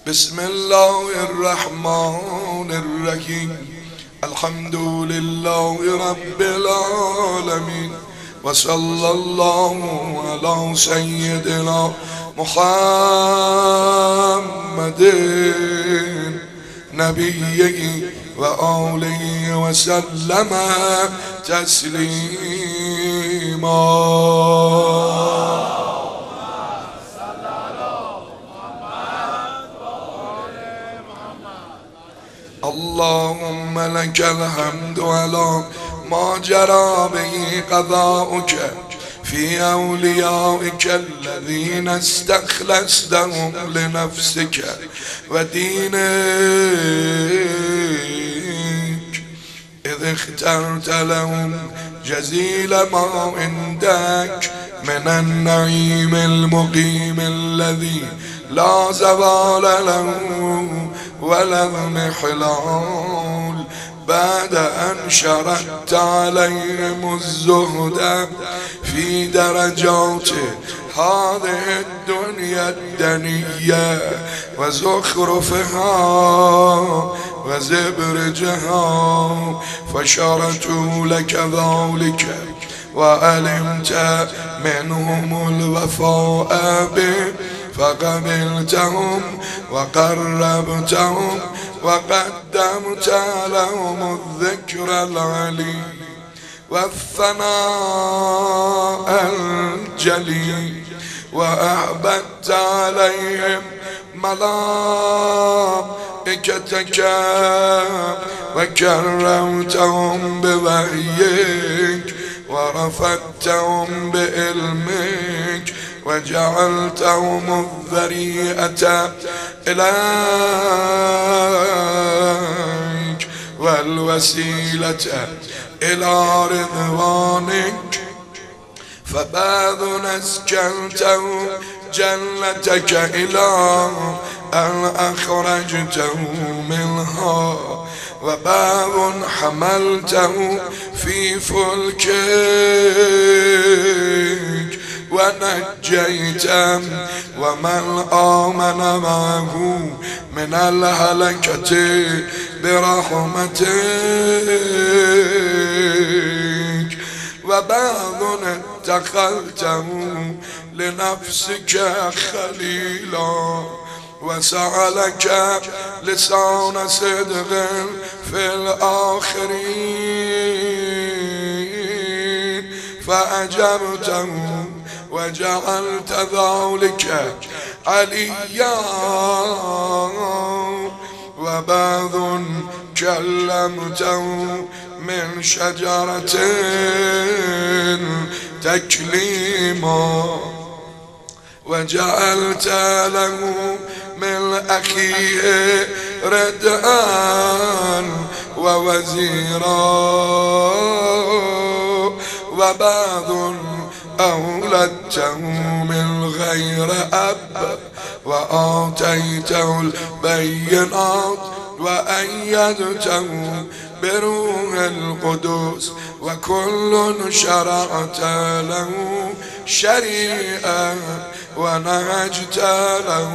بسم الله الرحمن الرحيم. الحمد لله رب العالمين، وصلى الله على سيدنا محمد نبيه وآله وسلم تسليما. اللهم لك الحمد على ما جرى به قضاؤك في أوليائك الذين استخلصتهم لنفسك ودينك، إذ اخترت لهم جزيل ما عندك من النعيم المقيم الذي لا زوال له ولا انحلال، بعد أن شرعت عليهم الزهد في درجات هذه الدنيا الدنية وزخرفها وزبرجها، فشرعوا لك ذلك وعلمت منهم الوفاء به فقبلتهم وقربتهم وقدمت لهم الذكر العلي والثناء الجلي، وأحببت عليهم ملائكتك وكرمتهم بوحيك ورفعتهم بعلمك وجعلتهم الذريئة إليك والوسيلة إلى رضوانك، فبعد أسكنته جنتك إلى أن أخرجته منها، وباب حملته في فلكك ونجيته ومن آمن معه من الهلكة برحمتك، وبعض اتخذته لنفسك خليلا وسألك لسان صدق في الآخرين فأجبته وجعلت ذلك عليا، وبعض كلمته من شجرة تكليما، وجعلت له من أخيه ردءا ووزيرا، وبعض أولدته من غير أب وآتيته البينات وأيدته بروح القدس، وكل شرعت له شريعة ونهجت له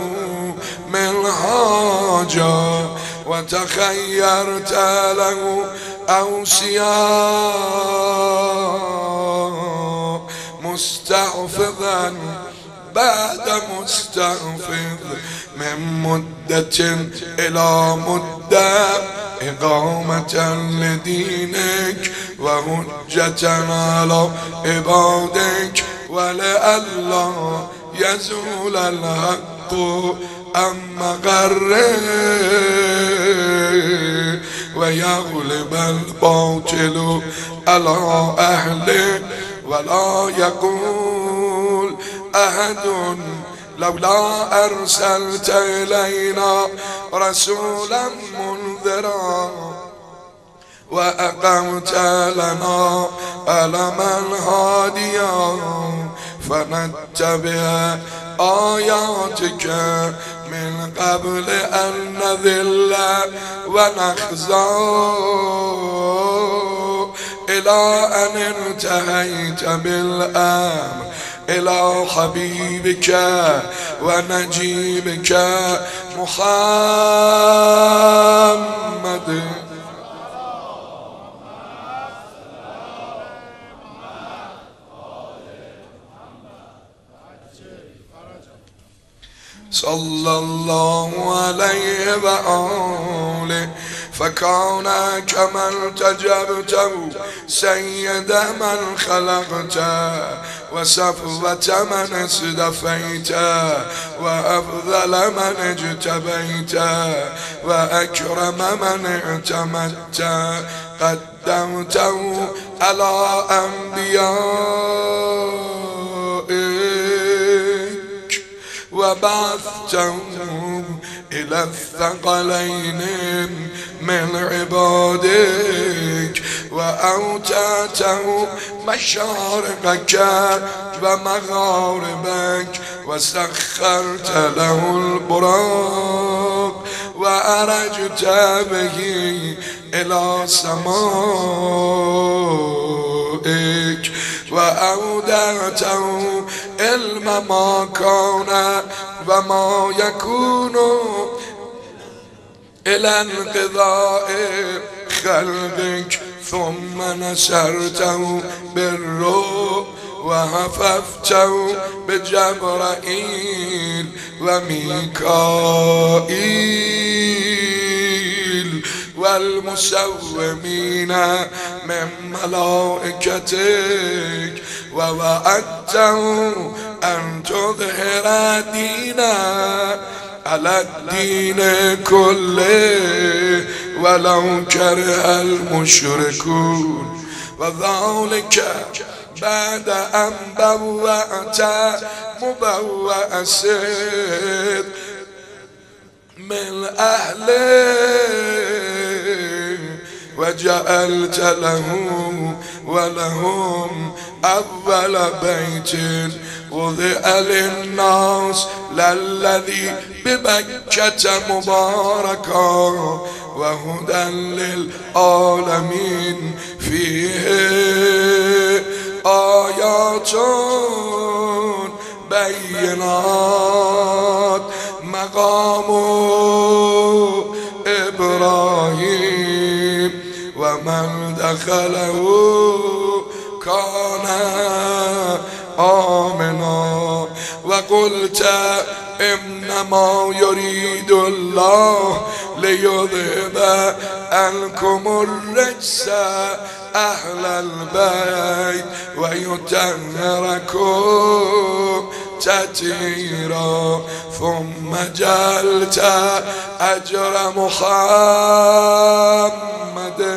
منهاجا وتخيرت له أوصياء مستحفظا بعد مستحفظ من مدة إلى مدة، إقامة لدينك وهجة على عبادك، ولئلا يزول الحق عن مقره ويغلب الباطل على أهله، ولا يقول أحد لولا أرسلت إلينا رسولا منذرا وأقمت لنا ألما هاديا فنتبع آياتك من قبل أن نذل ونخزى، إلى أن انتهيت بالأمر إلى حبيبك ونجيبك محمد. صلى الله عليه وآله فكان كما التجبته سيد من خلقت وصفوة من اصطفيت وأفضل من اجتبيت وأكرم من اعتمدت قدمته على أنبيائك وبعثته إلى الثقلين من عبادك وأوتاته مشارقك ومغاربك وسخرت له البراق وأرجت به إلى سمائك وأودعته علم ما كان وما يكون إلى انقضاء خلقك ثم نشرته بالروح وحففته بجبرائيل وميكائيل والمسومين من ملائكتك ووعدته أن تظهر دينا على الدين كله ولو كره المشركون وذلك بعد أن بوأت مبوأ صدق من أهله وجعلت له ولهم أول بيت وضع للناس للذي بمكة مباركا وهدى للعالمين فيه آيات بينات مقام إبراهيم ومن دخله كان آمنا وقلت إنما يريد الله ليذهب عنكم الرجس أهل البيت ويطهركم تطهيرا ثم جعلت أجر محمد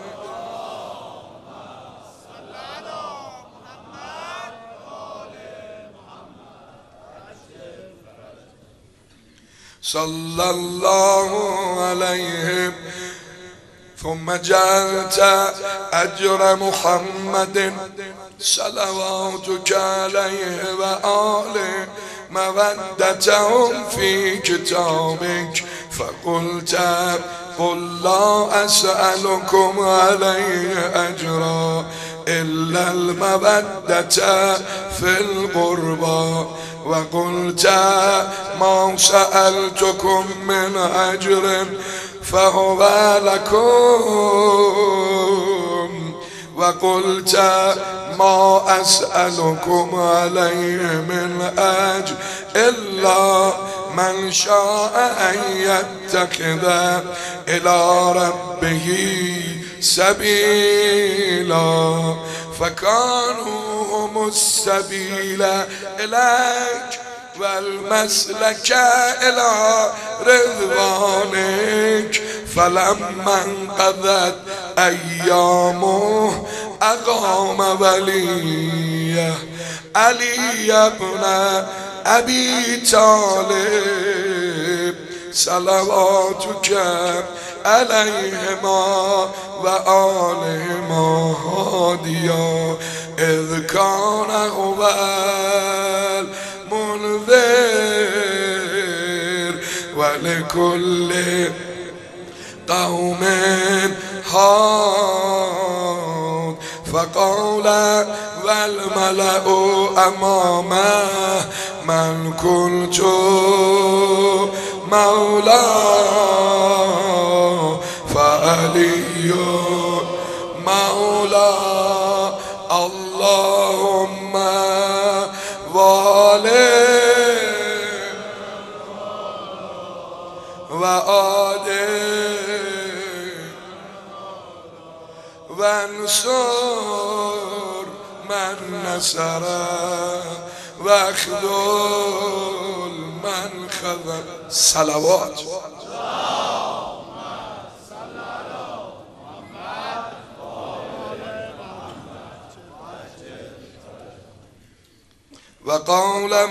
صلى الله عليه ثم جعلت أجر محمد صلواتك عليه وآله مودتهم في كتابك فقلت قل لا أسألكم عليه أجرا إلا المودة في القربى وقلت ما سألتكم من أجر فهو لكم وقلت ما أسألكم عليه من أجر إلا من شاء أن يتخذ إلى ربه سبيلا فكانوا هم السبيل إليك والمسلك إلى رضوانك فلما انقضت أيامه أقام وليه علي بن أبي طالب صلواتك عليهما وآلهما هاديا إذ كان هو المنذر ولكل قوم هاد فقال والملأ أمامه من كنت مولاه فعلي مولاه اللهم والي وآله وانصر من نصره واخذل من خذل. صلوات. وقال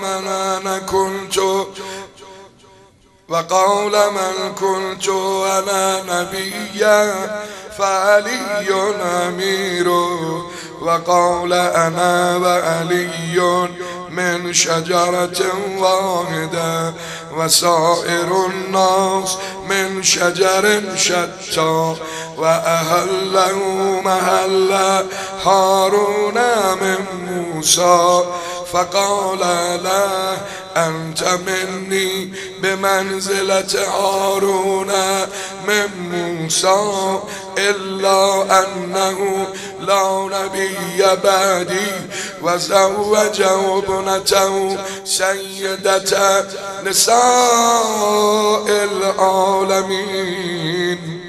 من كنت أنا نبيا فعلي أمير وقال أنا وعلي من شجرة واحدة وسائر الناس من شجر شتى وأهله محل هارون من موسى فقال لا أنت مني بمنزلة هارون من موسى إلا أنه لا نبي بعدي وزوجه ابنته سيدة نساء العالمين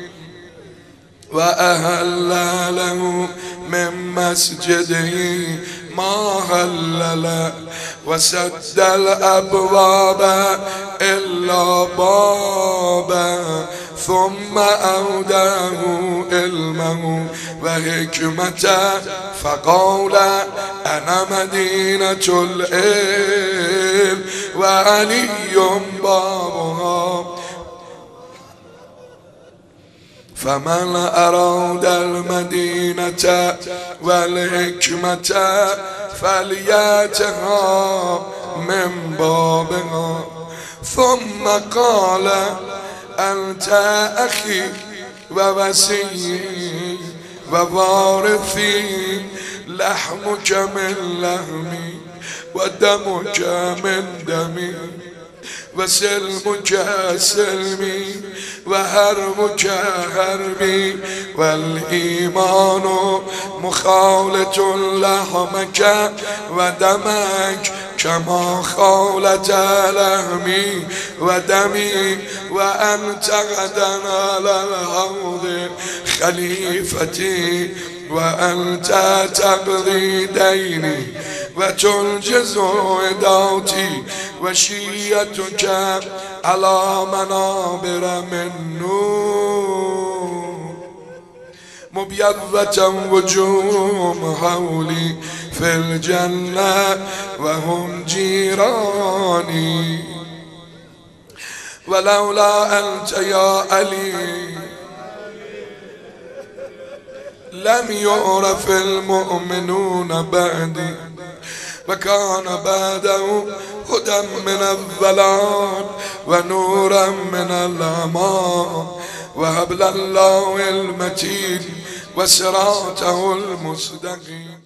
وأهل له من مسجده ما هلل وسد الأبواب إلا بابا ثم أوداه علمه وحكمته فقال أنا مدينة العلم وعلي بابها فمن أراد المدينة والحكمة فليأتها من بابها ثم قال أنت أخي ووصي ووارثي لحمك من لحمي ودمك من دمي وسلمك سلمي وحربك حربي والإيمان مخالط لحمك ودمك كما خالت لحمي ودمي وأنت غدا على الحوض خليفتي وأنت تقضي ديني وتنجز عداوتي وشيتك على منابر من نور مبيضة وجوههم حولي في الجنة وهم جيراني ولولا أنت يا علي لم يعرف المؤمنون بعدي وكان بعده هدى من الظلام ونورا من الأمان وحبل الله المتين وصراطه المستقيم.